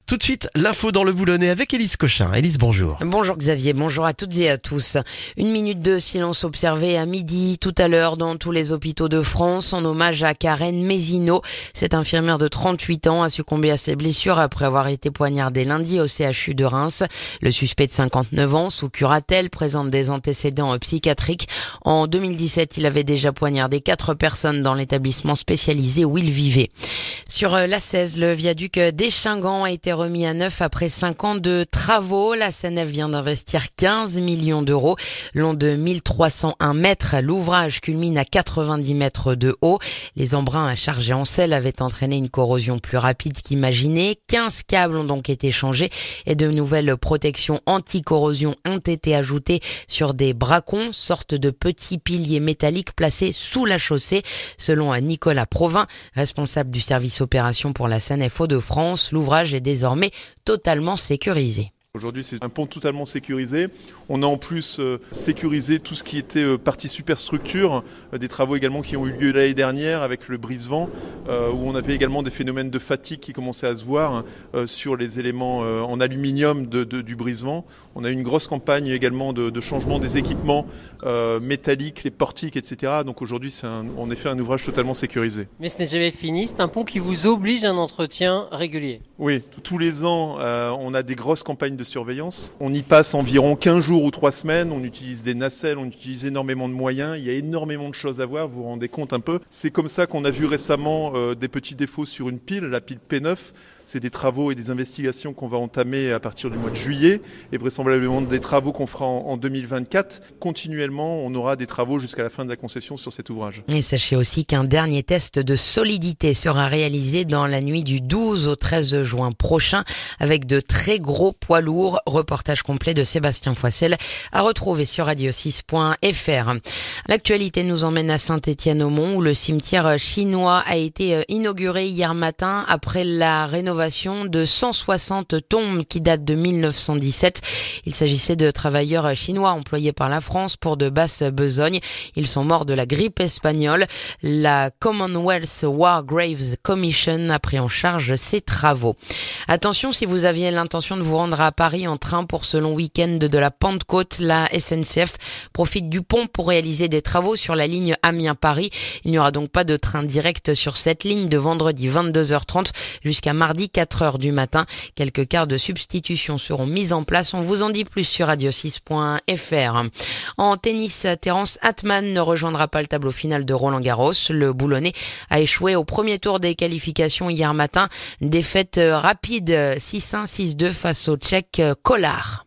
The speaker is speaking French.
Tout de suite, l'info dans le boulonnais avec Élise Cochin. Élise, bonjour. Bonjour Xavier, bonjour à toutes et à tous. Une minute de silence observée à midi tout à l'heure dans tous les hôpitaux de France en hommage à Karen Mézineau. Cette infirmière de 38 ans a succombé à ses blessures après avoir été poignardée lundi au CHU de Reims. Le suspect de 59 ans, sous curatelle, présente des antécédents psychiatriques. En 2017, il avait déjà poignardé 4 personnes dans l'établissement spécialisé où il vivait. Sur la 16, le viaduc d'Échingant a été remis à neuf après 5 ans de travaux. La SANEF vient d'investir 15 millions d'euros. Long de 1301 mètres, l'ouvrage culmine à 90 mètres de haut. Les embruns à charger en sel avaient entraîné une corrosion plus rapide qu'imaginé. 15 câbles ont donc été changés et de nouvelles protections anti-corrosion ont été ajoutées sur des bracons, sorte de petits piliers métalliques placés sous la chaussée. Selon Nicolas Provin, responsable du service opération pour la SANEF Hauts-de-France, l'ouvrage est désormais totalement sécurisé. Aujourd'hui, c'est un pont totalement sécurisé. On a en plus sécurisé tout ce qui était partie superstructure, des travaux également qui ont eu lieu l'année dernière avec le brise-vent, où on avait également des phénomènes de fatigue qui commençaient à se voir sur les éléments en aluminium du brise-vent. On a eu une grosse campagne également de changement des équipements métalliques, les portiques, etc. Donc aujourd'hui, c'est en effet un ouvrage totalement sécurisé. Mais ce n'est jamais fini, c'est un pont qui vous oblige à un entretien régulier. Oui, tous les ans, on a des grosses campagnes de surveillance. On y passe environ 15 jours ou 3 semaines, on utilise des nacelles, on utilise énormément de moyens, il y a énormément de choses à voir, vous vous rendez compte un peu. C'est comme ça qu'on a vu récemment des petits défauts sur une pile, la pile P9. C'est des travaux et des investigations qu'on va entamer à partir du mois de juillet et vraisemblablement des travaux qu'on fera en 2024. Continuellement, on aura des travaux jusqu'à la fin de la concession sur cet ouvrage. Et sachez aussi qu'un dernier test de solidité sera réalisé dans la nuit du 12 au 13 juin prochain avec de très gros poids lourds. Reportage complet de Sébastien Foissel à retrouver sur radio6.fr. L'actualité nous emmène à Saint-Étienne-au-Mont où le cimetière chinois a été inauguré hier matin après la rénovation de 160 tombes qui datent de 1917. Il s'agissait de travailleurs chinois employés par la France pour de basses besognes. Ils sont morts de la grippe espagnole. La Commonwealth War Graves Commission a pris en charge ces travaux. Attention, si vous aviez l'intention de vous rendre à Paris en train pour ce long week-end de la Pentecôte, la SNCF profite du pont pour réaliser des travaux sur la ligne Amiens-Paris. Il n'y aura donc pas de train direct sur cette ligne de vendredi 22h30 jusqu'à mardi 4h du matin. Quelques quarts de substitution seront mis en place. On vous en dit plus sur radio6.fr. En tennis, Terence Atman ne rejoindra pas le tableau final de Roland-Garros. Le Boulonnais a échoué au premier tour des qualifications hier matin. Défaite rapide 6-1, 6-2 face au Tchèque Kolar.